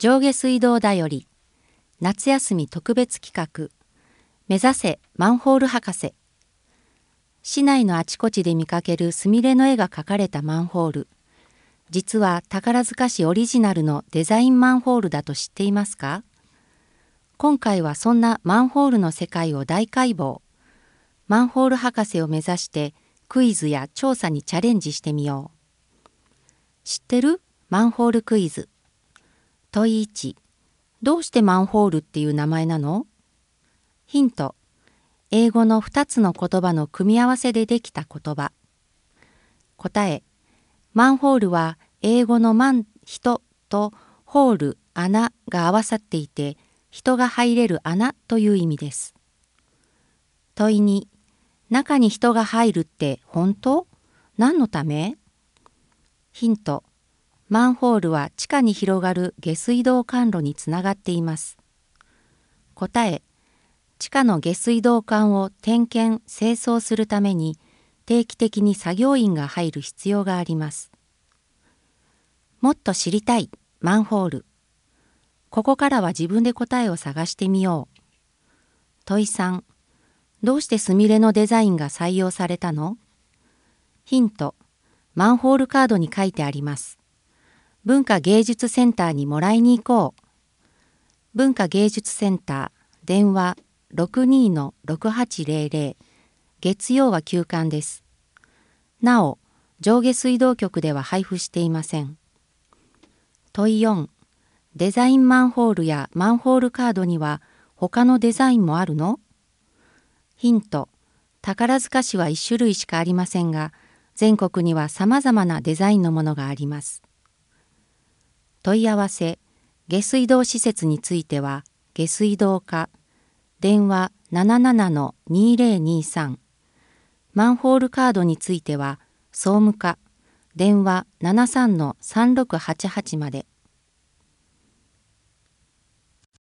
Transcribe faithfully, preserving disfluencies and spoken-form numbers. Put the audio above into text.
上下水道だより夏休み特別企画目指せマンホール博士。市内のあちこちで見かけるすみれの絵が描かれたマンホール。実は宝塚市オリジナルのデザインマンホールだと知っていますか？今回はそんなマンホールの世界を大解剖。マンホール博士を目指してクイズや調査にチャレンジしてみよう。知ってる？マンホールクイズ。問いいち、どうしてマンホールっていう名前なの？ヒント、英語のふたつの言葉の組み合わせでできた言葉。答え、マンホールは英語のマン、人とホール、穴が合わさっていて、人が入れる穴という意味です。問いに、中に人が入るって本当？何のため？ヒント、マンホールは地下に広がる下水道管路につながっています。答え、地下の下水道管を点検・清掃するために定期的に作業員が入る必要があります。もっと知りたいマンホール。ここからは自分で答えを探してみよう。問いさん、どうしてすみれのデザインが採用されたの？ヒント、マンホールカードに書いてあります。文化芸術センターにもらいに行こう。文化芸術センター、電話 ろくにー ろくはちぜろぜろ、月曜は休館です。なお、上下水道局では配布していません。問いよん、デザインマンホールやマンホールカードには他のデザインもあるの？ヒント、宝塚市はいっしゅるいしかありませんが、全国には様々なデザインのものがあります。問い合わせ、下水道施設については、下水道課、電話 なななな にーぜろにーさん、マンホールカードについては、総務課、電話 ななさん さんろくはちはち まで。